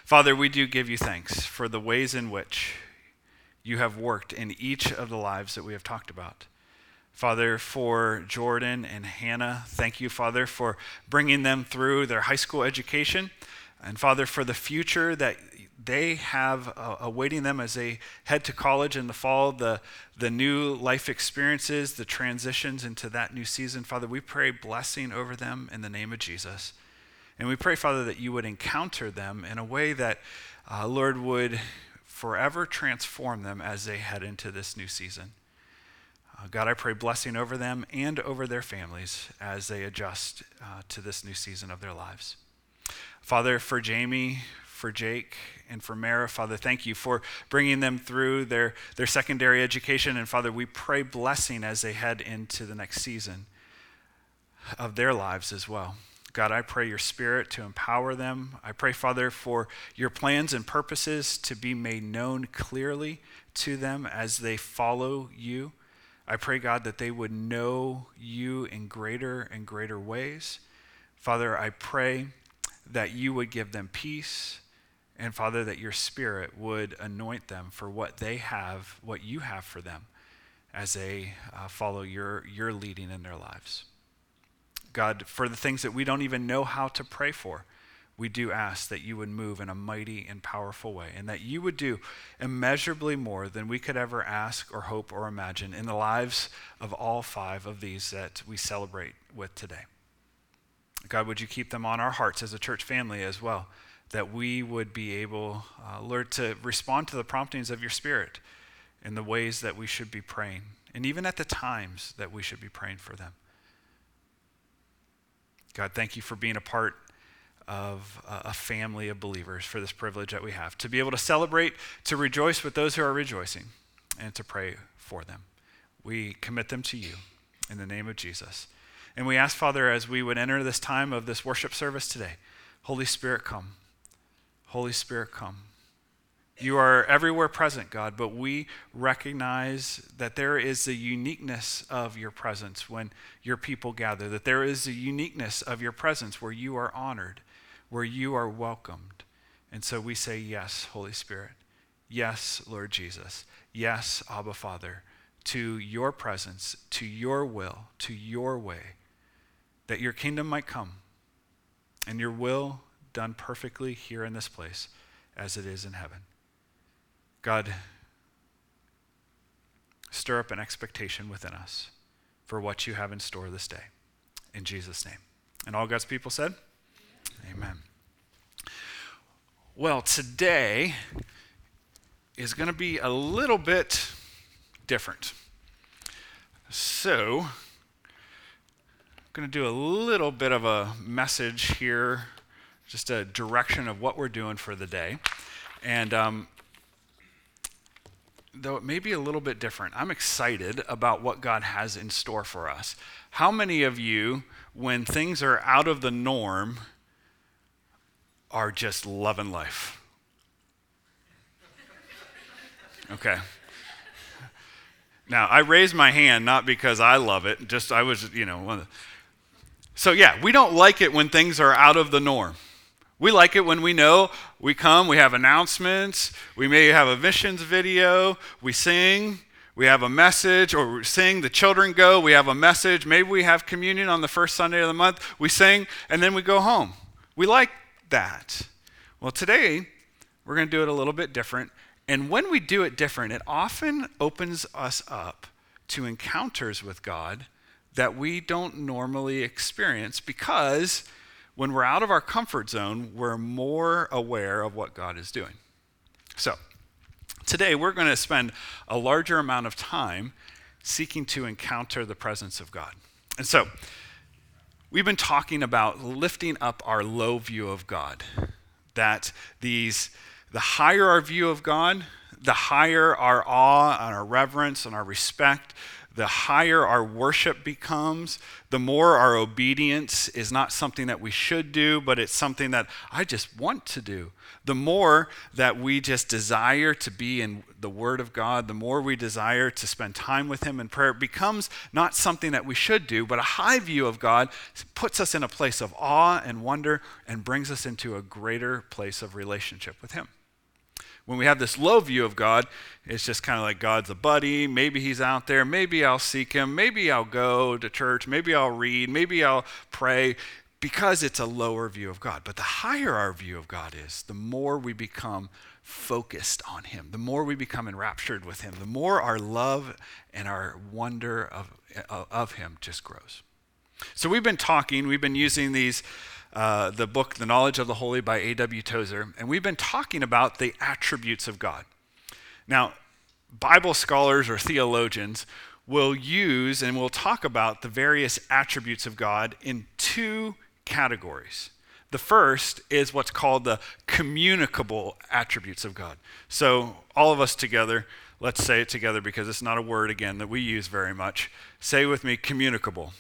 Father, we do give you thanks for the ways in which you have worked in each of the lives that we have talked about. Father, for Jordan and Hannah, thank you, Father, for bringing them through their high school education. And Father, for the future that they have awaiting them as they head to college in the fall, the new life experiences, the transitions into that new season. Father, we pray blessing over them in the name of Jesus. And we pray, Father, that you would encounter them in a way that, Lord, would forever transform them as they head into this new season. God, I pray blessing over them and over their families as they adjust to this new season of their lives. Father, for Jamie, for Jake, and for Mara, Father, thank you for bringing them through their secondary education. And Father, we pray blessing as they head into the next season of their lives as well. God, I pray your Spirit to empower them. I pray, Father, for your plans and purposes to be made known clearly to them as they follow you. I pray, God, that they would know you in greater and greater ways. Father, I pray that you would give them peace, and Father, that your Spirit would anoint them for what they have, what you have for them as they follow your leading in their lives. God, for the things that we don't even know how to pray for, we do ask that you would move in a mighty and powerful way, and that you would do immeasurably more than we could ever ask or hope or imagine in the lives of all 5 of these that we celebrate with today. God, would you keep them on our hearts as a church family as well, that we would be able, Lord, to respond to the promptings of your Spirit in the ways that we should be praying, and even at the times that we should be praying for them. God, thank you for being a part of a family of believers, for this privilege that we have, to be able to celebrate, to rejoice with those who are rejoicing, and to pray for them. We commit them to you in the name of Jesus. And we ask, Father, as we would enter this time of this worship service today, Holy Spirit, come. Holy Spirit, come. You are everywhere present, God, but we recognize that there is the uniqueness of your presence when your people gather, that there is the uniqueness of your presence where you are honored, where you are welcomed. And so we say, yes, Holy Spirit. Yes, Lord Jesus. Yes, Abba Father, to your presence, to your will, to your way, that your kingdom might come and your will done perfectly here in this place as it is in heaven. God, stir up an expectation within us for what you have in store this day. In Jesus' name. And all God's people said, amen. Well, today is going to be a little bit different. So, I'm going to do a little bit of a message here, just a direction of what we're doing for the day. And though it may be a little bit different, I'm excited about what God has in store for us. How many of you, when things are out of the norm, are just loving life? Okay. Now, I raised my hand not because I love it, just I was, So yeah, we don't like it when things are out of the norm. We like it when we know we come, we have announcements, we may have a missions video, we sing, we have a message, or we sing, the children go, we have a message, maybe we have communion on the first Sunday of the month, we sing, and then we go home. We like that. Well, today, we're going to do it a little bit different, and when we do it different, it often opens us up to encounters with God that we don't normally experience, because when we're out of our comfort zone, we're more aware of what God is doing. So, today we're going to spend a larger amount of time seeking to encounter the presence of God. And so, we've been talking about lifting up our low view of God. That the higher our view of God, the higher our awe and our reverence and our respect, the higher our worship becomes, the more our obedience is not something that we should do, but it's something that I just want to do. The more that we just desire to be in the Word of God, the more we desire to spend time with Him in prayer, it becomes not something that we should do, but a high view of God puts us in a place of awe and wonder and brings us into a greater place of relationship with Him. When we have this low view of God, it's just kind of like God's a buddy. Maybe He's out there. Maybe I'll seek Him. Maybe I'll go to church. Maybe I'll read. Maybe I'll pray, because it's a lower view of God. But the higher our view of God is, the more we become focused on Him, the more we become enraptured with Him, the more our love and our wonder of Him just grows. So we've been using these the book, The Knowledge of the Holy by A.W. Tozer, and we've been talking about the attributes of God. Now, Bible scholars or theologians will use and will talk about the various attributes of God in two categories. The first is what's called the communicable attributes of God. So all of us together, let's say it together because it's not a word, again, that we use very much. Say with me, communicable.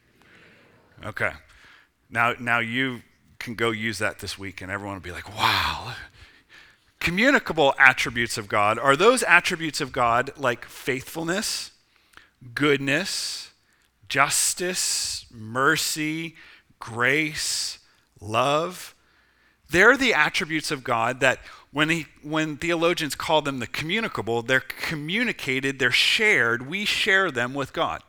Okay. Now you can go use that this week and everyone will be like, wow. Communicable attributes of God are those attributes of God like faithfulness, goodness, justice, mercy, grace, love. They're the attributes of God that when theologians call them the communicable, they're communicated, they're shared, we share them with God.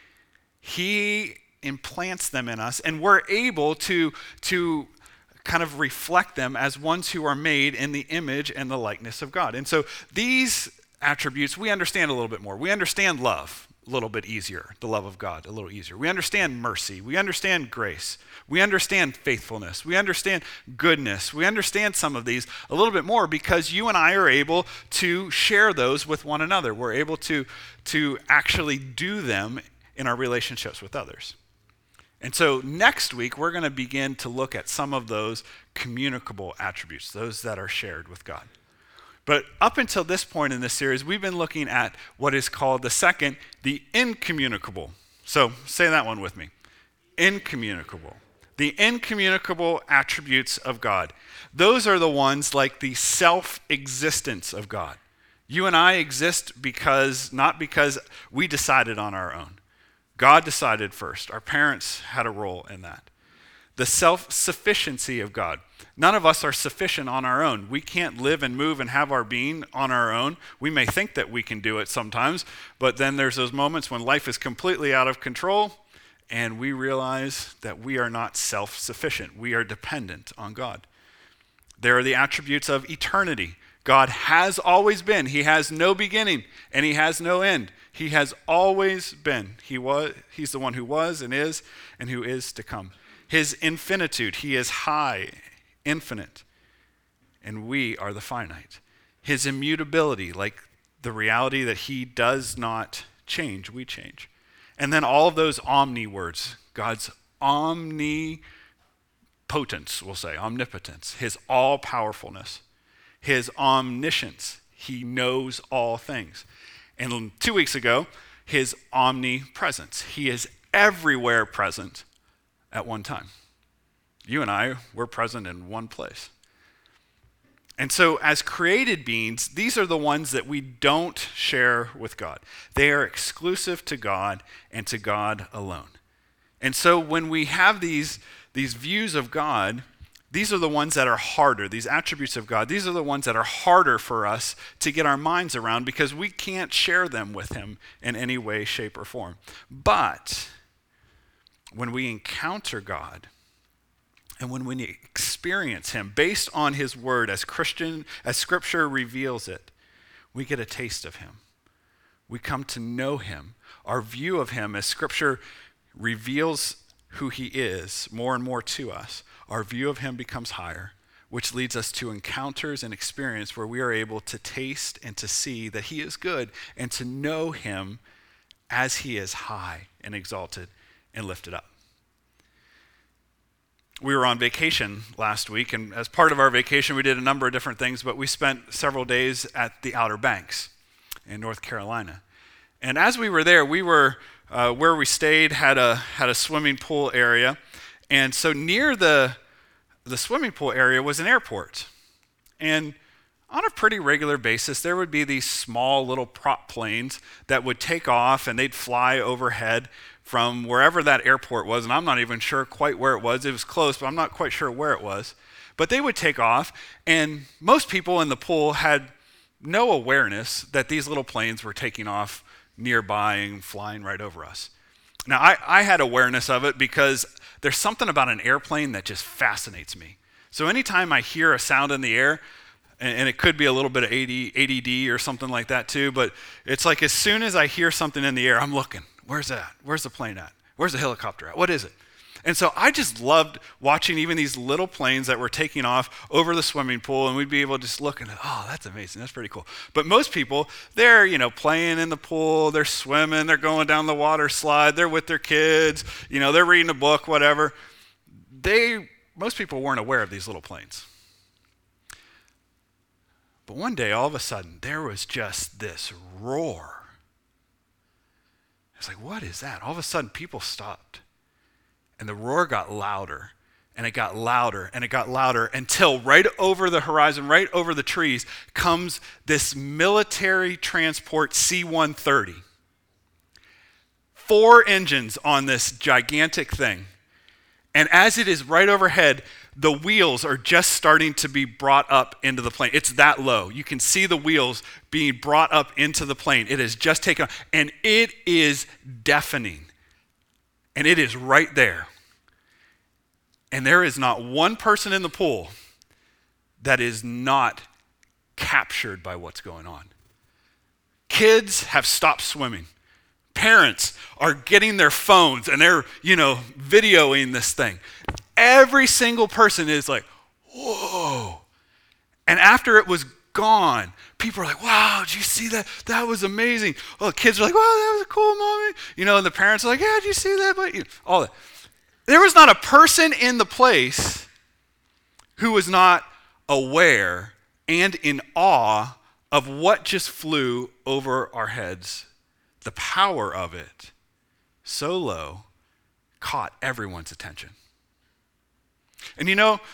He implants them in us, and we're able to kind of reflect them as ones who are made in the image and the likeness of God. And so these attributes we understand a little bit more. We understand love a little bit easier, the love of God a little easier. We understand mercy. We understand grace. We understand faithfulness. We understand goodness. We understand some of these a little bit more because you and I are able to share those with one another. We're able to actually do them in our relationships with others. And so next week, we're going to begin to look at some of those communicable attributes, those that are shared with God. But up until this point in this series, we've been looking at what is called the incommunicable. So say that one with me. Incommunicable. The incommunicable attributes of God. Those are the ones like the self-existence of God. You and I exist not because we decided on our own. God decided first. Our parents had a role in that. The self-sufficiency of God. None of us are sufficient on our own. We can't live and move and have our being on our own. We may think that we can do it sometimes, but then there's those moments when life is completely out of control and we realize that we are not self-sufficient. We are dependent on God. There are the attributes of eternity. God has always been. He has no beginning and He has no end. He has always been. He's the one who was and who is to come. His infinitude, He is high, infinite, and we are the finite. His immutability, like the reality that He does not change, we change. And then all of those omni words, God's omnipotence, we'll say, omnipotence, His all-powerfulness, His omniscience, He knows all things. And 2 weeks ago, His omnipresence. He is everywhere present at one time. You and I, we're present in one place. And so as created beings, these are the ones that we don't share with God. They are exclusive to God and to God alone. And so when we have these views of God, these are the ones that are harder, these attributes of God. These are the ones that are harder for us to get our minds around because we can't share them with Him in any way, shape, or form. But when we encounter God and when we experience Him based on His Word as Scripture reveals it, we get a taste of Him. We come to know Him. Our view of Him as Scripture reveals who He is more and more to us, our view of Him becomes higher, which leads us to encounters and experience where we are able to taste and to see that He is good and to know Him as He is high and exalted and lifted up. We were on vacation last week, and as part of our vacation, we did a number of different things, but we spent several days at the Outer Banks in North Carolina. And as we were there, we were where we stayed had a swimming pool area, and so near the swimming pool area was an airport. And on a pretty regular basis, there would be these small little prop planes that would take off and they'd fly overhead from wherever that airport was. And I'm not even sure quite where it was. It was close, but I'm not quite sure where it was. But they would take off, and most people in the pool had no awareness that these little planes were taking off nearby and flying right over us. Now, I had awareness of it because there's something about an airplane that just fascinates me. So anytime I hear a sound in the air, and it could be a little bit of ADD or something like that too, but it's like as soon as I hear something in the air, I'm looking. Where's that? Where's the plane at? Where's the helicopter at? What is it? And so I just loved watching even these little planes that were taking off over the swimming pool, and we'd be able to just look and, oh, that's amazing. That's pretty cool. But most people, they're, playing in the pool, they're swimming, they're going down the water slide, they're with their kids, they're reading a book, whatever. Most people weren't aware of these little planes. But one day, all of a sudden, there was just this roar. It's like, what is that? All of a sudden, people stopped. And the roar got louder, and it got louder, and it got louder, until right over the horizon, right over the trees, comes this military transport C-130. 4 engines on this gigantic thing. And as it is right overhead, the wheels are just starting to be brought up into the plane. It's that low. You can see the wheels being brought up into the plane. It has just taken off, and it is deafening. And it is right there. And there is not one person in the pool that is not captured by what's going on. Kids have stopped swimming. Parents are getting their phones and they're, videoing this thing. Every single person is like, whoa. And after it was gone, people are like, wow, did you see that? That was amazing. Oh, kids are like, wow, that was cool, mommy. And the parents are like, yeah, did you see that? But all that. There was not a person in the place who was not aware and in awe of what just flew over our heads. The power of it, so low, caught everyone's attention. And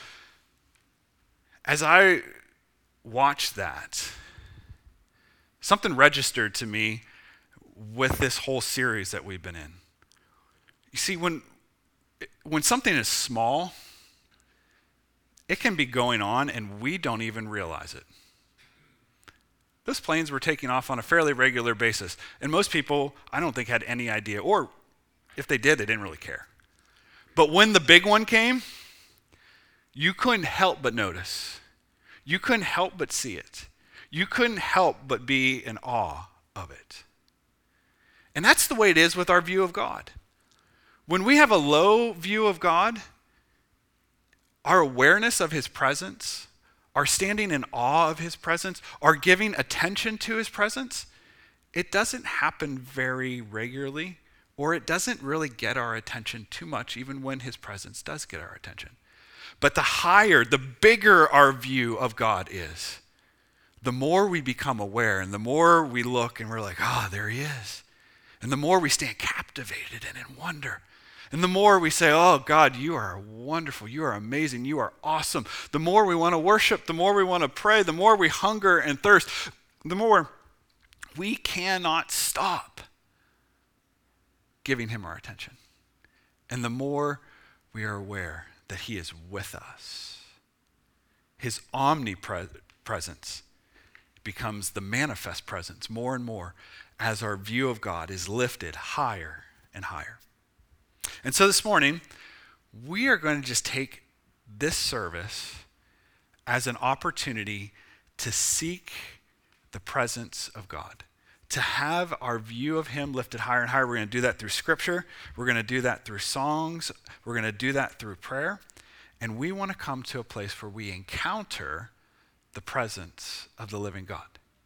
as I watched that, something registered to me with this whole series that we've been in. You see, when something is small, it can be going on and we don't even realize it. Those planes were taking off on a fairly regular basis, and most people, I don't think, had any idea, or if they did, they didn't really care. But when the big one came, you couldn't help but notice. You couldn't help but see it. You couldn't help but be in awe of it. And that's the way it is with our view of God. When we have a low view of God, our awareness of his presence, our standing in awe of his presence, our giving attention to his presence, it doesn't happen very regularly, or it doesn't really get our attention too much, even when his presence does get our attention. But the bigger our view of God is, the more we become aware, and the more we look and we're like, there he is. And the more we stand captivated and in wonder. And the more we say, oh, God, you are wonderful, you are amazing, you are awesome. The more we want to worship, the more we want to pray, the more we hunger and thirst, the more we cannot stop giving him our attention. And the more we are aware that he is with us. His omnipresence becomes the manifest presence more and more as our view of God is lifted higher and higher. And so this morning, we are going to just take this service as an opportunity to seek the presence of God, to have our view of him lifted higher and higher. We're going to do that through scripture. We're going to do that through songs. We're going to do that through prayer. And we want to come to a place where we encounter the presence of the living God.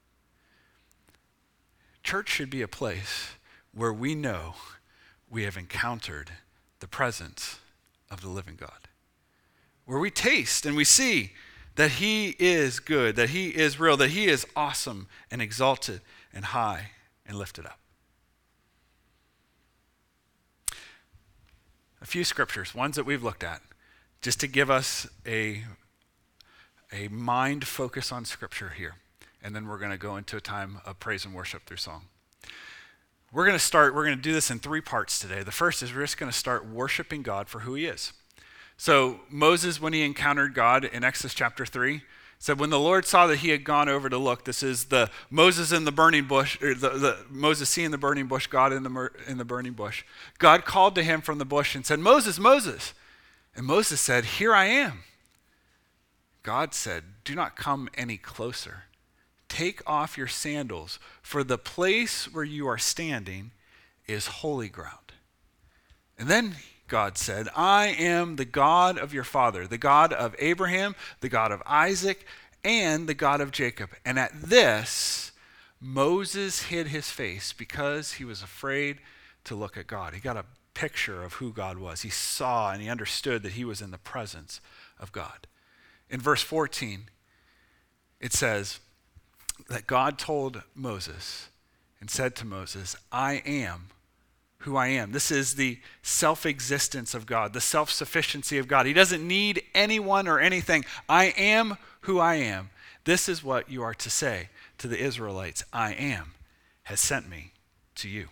Church should be a place where we know we have encountered the presence of the living God, where we taste and we see that he is good, that he is real, that he is awesome and exalted and high and lifted up. a few scriptures, ones that we've looked at, just to give us a mind focus on Scripture here. And then we're going to go into a time of praise and worship through song. We're going to do this in 3 parts today. The first is we're just going to start worshiping God for who he is. So Moses, when he encountered God in Exodus chapter 3, said when the Lord saw that he had gone over to look, this is the Moses in the burning bush, or the Moses seeing the burning bush, God in the burning bush. God called to him from the bush and said, Moses, Moses. And Moses said, here I am. God said, do not come any closer. Take off your sandals, for the place where you are standing is holy ground. And then God said, I am the God of your father, the God of Abraham, the God of Isaac, and the God of Jacob. And at this, Moses hid his face because he was afraid to look at God. He got a picture of who God was. He saw and he understood that he was in the presence of God. In verse 14, it says that God told Moses and said to Moses, I am who I am. This is the self-existence of God, the self-sufficiency of God. He doesn't need anyone or anything. I am who I am. This is what you are to say to the Israelites. I am has sent me to you.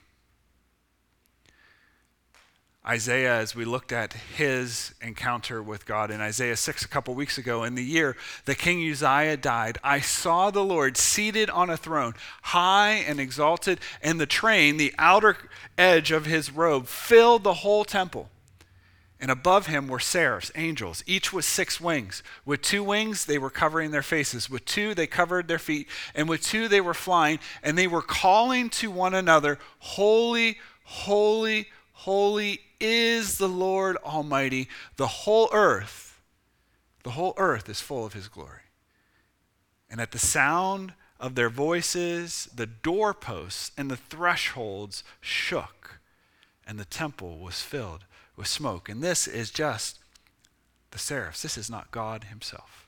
Isaiah, as we looked at his encounter with God in Isaiah 6 a couple weeks ago, in the year that King Uzziah died, I saw the Lord seated on a throne, high and exalted, and the train, the outer edge of his robe, filled the whole temple. And above him were seraphs, angels, each with 6 wings. With 2 wings, they were covering their faces. With 2, they covered their feet. And with 2, they were flying. And they were calling to one another, Holy, holy, holy is the Lord Almighty. The whole earth is full of his glory. And at the sound of their voices, the doorposts and the thresholds shook, and the temple was filled with smoke. And this is just the seraphs. This is not God himself.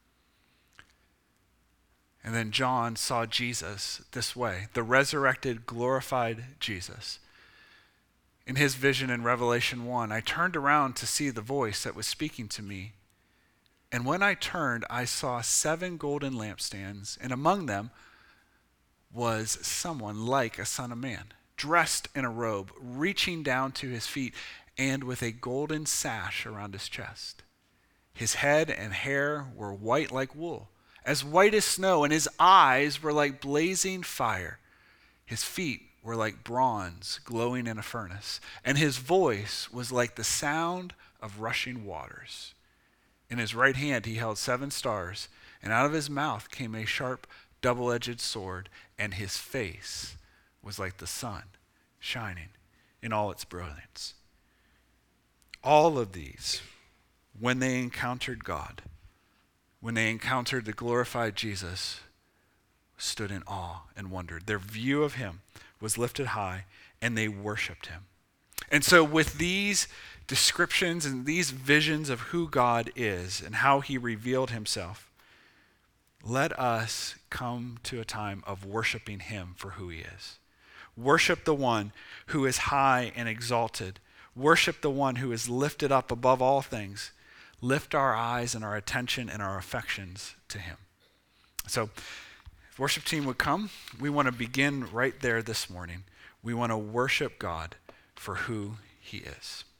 And then John saw Jesus this way, the resurrected, glorified Jesus. In his vision in Revelation 1, I turned around to see the voice that was speaking to me. And when I turned, I saw 7 golden lampstands, and among them was someone like a son of man, dressed in a robe, reaching down to his feet, and with a golden sash around his chest. His head and hair were white like wool, as white as snow, and his eyes were like blazing fire. His feet were like bronze glowing in a furnace, and his voice was like the sound of rushing waters. In his right hand he held 7 stars, and out of his mouth came a sharp, double-edged sword, and his face was like the sun, shining in all its brilliance. All of these, when they encountered God, when they encountered the glorified Jesus, stood in awe and wondered. Their view of him was lifted high, and they worshiped him. And so with these descriptions and these visions of who God is and how he revealed himself, let us come to a time of worshiping him for who he is. Worship the one who is high and exalted. Worship the one who is lifted up above all things. Lift our eyes and our attention and our affections to him. So, worship team would come. We want to begin right there this morning. We want to worship God for who he is.